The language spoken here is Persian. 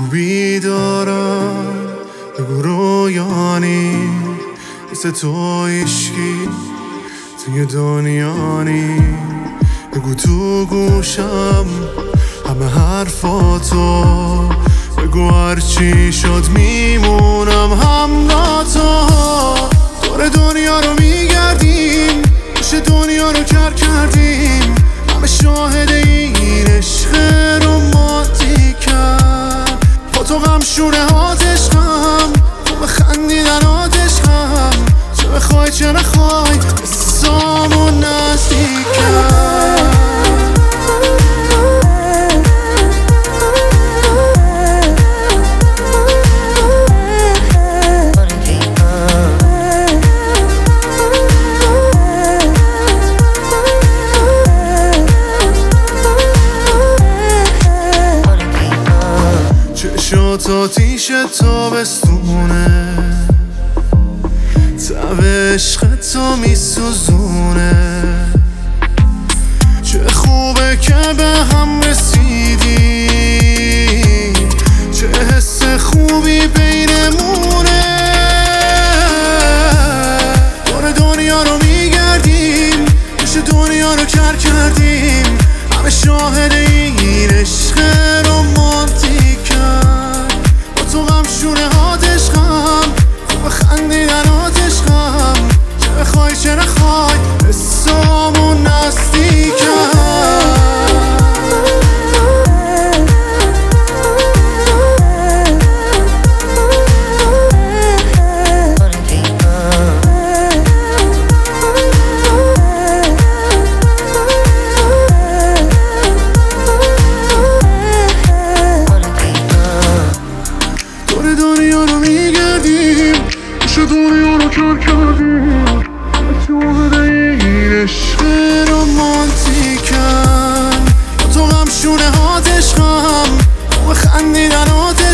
بیدارم بگو رویانی مثل تو عشقی توی دنیا نی بگو تو گوشم همه حرفاتو بگو هرچی شد میمونم همراه تو دور دنیا رو میگردیم گوش دنیا رو کردیم همه شاهد این عشق رومانتیکم با تو غمشونه هات عشقم تو بخندیدن هات عشقم چه بخوای چه نخوای اسمون نزدیکم چشات آتیش تابستونه تب عشق تو میسوزونه چه خوبه که به هم رسیدیم چه حس خوبی بینمونه دور دنیا رو میگردیم گوش دنیا رو کردیم همه شاهد این عشق رومانتیکم با تو غمشونه هات عشقم خوب خندیدن هات عشقم چه بخوای چه نخوای اسمون نزدیکم دنیا رو میگردیم گوش دنیا رو کردیم شاهد این عشق رومانتیکم با تو غمشونه هات عشقم خوب خندیدن هات